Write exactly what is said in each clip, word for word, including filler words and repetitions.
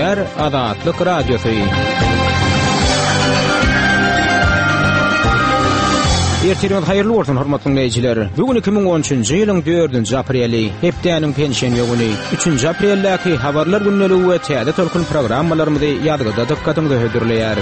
dinleýär Azatlyk Radiosu. Ertirňiz haýyrly bolsun hormatly dinleýijiler. Bugün iki ming on üçünji ýylyň dördünji apreli, hepdeniň pensiýa güni. üçünji aprelläki habarlar günneligi we täze tolkun programmalarymyzy ýadgyda dikkatyňyzy hödürleýär.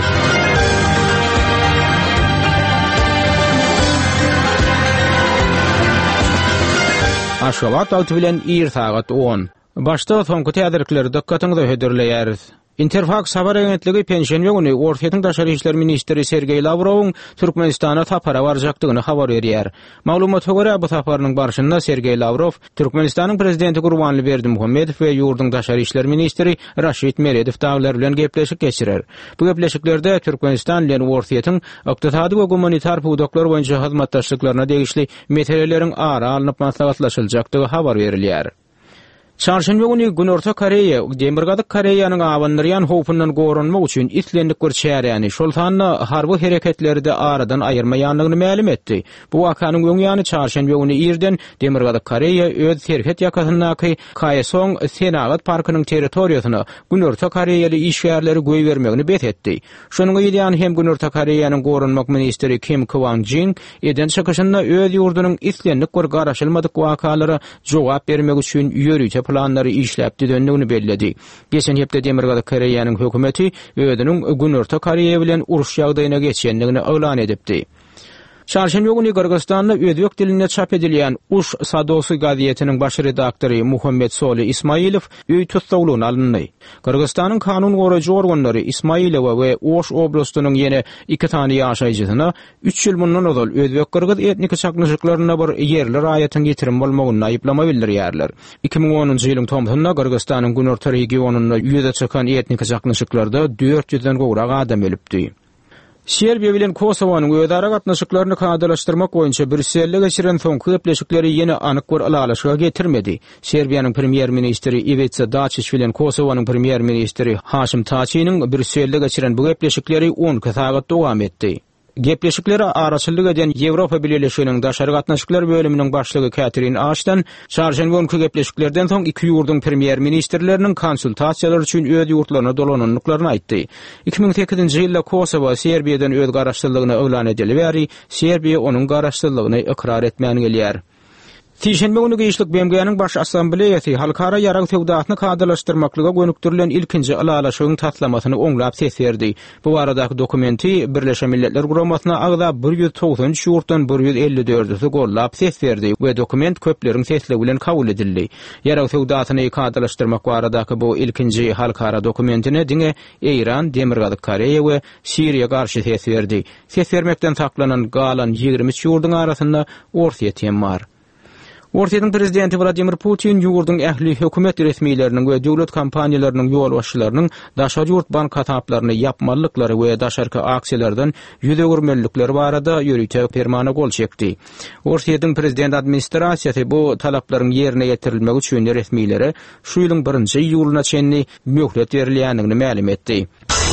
Aşgabat alty bilen ýer sagat on. Başda soňky täzirikleri dikkatyňyzy hödürleýär. Interfax habar agentligi pensiýa güni Ortaýa Daşary işler ministri Sergey Lavrowyň Türkmenistana tapara barjakdygyny habar berýär. Maglumata görä bu taparynyň barşynda Sergey Lavrov, Türkmenistanyň prezidenti Gurbanly Berdimuhammedow we ýurduň daşary işler ministri Raşid Meredow daglar bilen gepleşik geçirer. Bu gepleşiklerde Türkmenistan bilen Ortaýa ykdysady we gumanitar pudaklar boýunça hyzmatdaşlyklaryna degişli meseleleriň ara alınıp maslahatlaşyljakdygy habar berilýär. Çarşamba güni Günorta Koreýa, Demirgazyk Koreýanyň awanlaryan howpundan gorunmak üçin islendik bir çäreýäni şoltanyny harby hereketlerinde aradan aýyrmaýanlygyny ma'lum etdi. Bu wakanyň öňýany çarşamba güni ýerden Demirgazyk Koreýa öz serhet ýakasyndaky Kaesong Senagat parkynyň territoriýasyna Günorta Koreýaly işgärleri goý bermegini bet etdi. Şonuň ýa-da hem Günorta Koreýanyň gorunmak ministri Kim Kwang-jin eden çykyşynda öz ýurdunyň islendik bir garaşylmadyk wakalary jogap bermek üçin ýörüýe planlary işläpdi döndigini belledi. Geçen hepde Demirgazyk Koreýanyň hökümeti öýdüniň Günorta Koreýa bilen uruş ýagdaýyna geçendigini elan edipdi. Çarşamba güni Kırgızstanda özbek diline çap edilýän Uş Sadosu gazetiniň baş redaktory Muhammed Soli Ismailow öý tutsagylygyna alındy. Kırgızstanyň kanun goraýjy organlary Ismailowa we Oş oblastynyň ýene iki tany ýaşaýjysyna üç ýyl mundan ozal özbek kırgız etnik çaklaşyklaryna bir ýerli raýatyň ýetirim bolmagyny aýyplama bildirýärler. iki ming onunji ýylyň tomsynda Kırgızstanyň Günorta regionunda ýüze çykan etnik çaklaşyklarda dört ýüzden gowrak adam ölüpdi. Serbiýa bilen Kosowanyň öýdara gatnaşyklaryny kanalaşdyrmak boýunça Brüsselde geçiren soňky gepleşikleri ýene anyk bir alalaşyga getirmedi. Serbiýanyň premier ministri Ivica Dačić bilen Kosowanyň premier ministri Haşim Taçiňiň Brüsselde geçiren bu gepleşikleri on sagat dowam etdi. Gepleşikleri araçylyk eden Ýewropa Birleşiginiň daşary gatnaşyklar bölüminiň başlygy Catherine Ashton, çarşamba günkü gepleşiklerden soň iki ýurdun premier ministrleriniň konsultasiýalar üçin öz ýurtlaryna dolananlyklaryny aýtdy. iki ming sekizinji ýylda Kosowa Serbiýadan öz garaşdyrlygyny elan edilýär, Serbiýa onuň garaşdyrlygyny ikrar etmän gelýär. Tişenbe güni Giýişlik B M G-niň baş assambleýasy halkara ýarag sowdatyny kadalaşdyrmaklyga gönükdirilen ilkinji alalaşygyň taslamasyny oňlap ses berdi. Bu baradaky dokumenti Birleşen Milletler Guramasyna agda bir ýüz togson üç ýurtdan bir ýüz elli dördüsi gollap ses berdi we dokument köpleriň seslegi bilen kabul edildi. Ýarag sowdatyny kadalaşdyrmak baradaky bu ilkinji halkara dokumentine diňe Eýran, Demirgazyk Koreýa we Siriýa garşy ses berdi. Ses bermekden saklanan galan ýygrimi üç ýurdun arasynda Ortaýa tem bar. Ortaýanyň prezidenti Vladimir Putin ýurdun ähli hökümet resmiýetleriniň we döwlet kompaniýalarynyň ýol başçylarynyň daşary ýurt bank hataplaryny ýapmalyklary we daşarky aksiýalardan ýüze görmelikleri barada ýörüýte fermana gol çekdi. Ortaýanyň prezident administrasiýasy bu talaplaryň ýerine ýetirilmegi üçin resmiýetlere şu ýylyň birinji ýylyna çenli möhlet berilýändigini ma'lum etdi.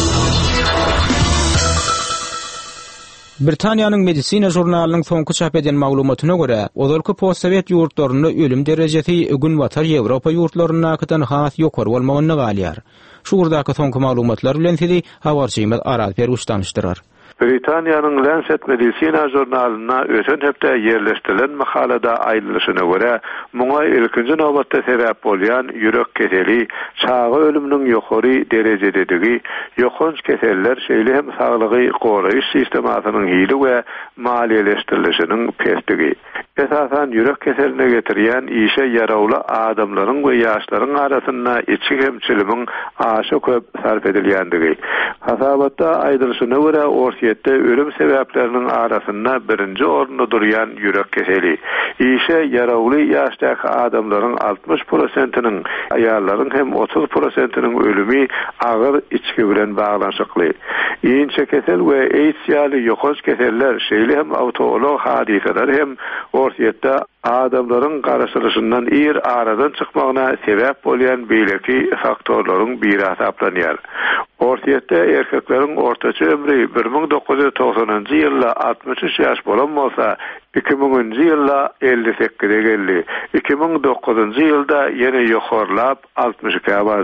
Britaniýanyň Medisina jurnalynyň soňky çap eden maglumatyna görä, ozalky postsovet ýurtlaryny ölüm derejesi gün watar Ýewropa ýurtlaryna akydan has ýokary bolmagyny galýar. Şu gurdaky soňky maglumatlar bilen sizi habarçymyz Aral Perguş tanışdyrar. Britaniýanyň Lancet Medicina jurnalyna ösen hepde ýerleşdirilen makalada aýdylyşyna görä, muňa ilkinji nowbatda sebäp bolýan ýürek keseli, çağı ölüminiň ýokary derejededigi, ýokunç keseller şeýle hem saglygy goraýyş sistemasynyň hili we maliýeleşdirilişiniň pesdigi. Esasan ýürek keseline getirýän işe ýarawly adamlaryň we ýaşlaryň arasynda içki hemçilimiň aşy köp sarf edilýändigi. Hasabatda aýdylyşyna görä Ortaýetde ölüm sebäpleriniň arasynda birinji orunda durýan ýürek keseli. İşe ýarawly ýaşdaky adamlaryň altmış prosentiniň, aýallaryň hem otuz prosentiniň ölümi agyr içki bilen baglanşykly. Ýeňçe kesel we AIDS ýaly ýokunç keseller şeýle hem awtolog hadiseler hem Ortaýetde adamlaryň garaşdyrylşyndan ir aradan çykmagyna sebäp bolýan beýleki faktorlaryň biri hesaplanýar. Ortaýetde erkekleriň ortaça ömrü bir ming dokuz yüz togsonunji ýylda altmış üç ýaş bolan bolsa, iki minginji ýylda elli sekizge geldi. iki ming dokuzunji ýylda ýene ýokarlap altmış iki bardy.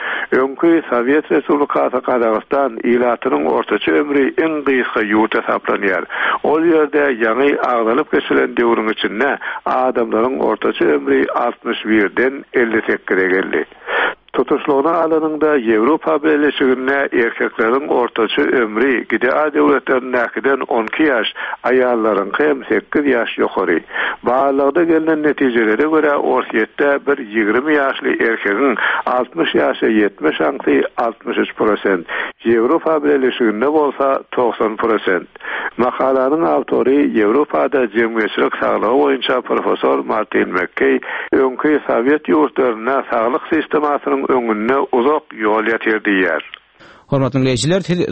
Öňkü Sovet Respublikasy Kazakystan ilatynyň ortaça ömri en gysga ýurt hesaplanýar. Ol ýerde ýaňy agdalyp geçilen döwrüň içinde adamlaryň ortaça ömri altmış birden elli sekkize geldi. Tutuşluğuna alanında Avrupa Birleşigine erkeklerin ortaçı ömrü gide döwletlerindäkinden on iki ýaş, aýallaryň hem sekkiz ýaş ýokary. Baýlygda gelinen netijelere göre ortaýetde bir ýigirmi ýaşly erkegiň altmış ýaşa ýetmiş ýaşy altmış üç prosent, Avrupa Birleşiginde bolsa doksan prosent. Makalanyň awtory Avropada jemgyýetçilik saglygy boýunça professor Martin McKay, öňkü Sowet ýurtlaryna saglyk sistemasynyň öňünde uzak ýol ýatirdi ýer. Hormatly dinleýijiler,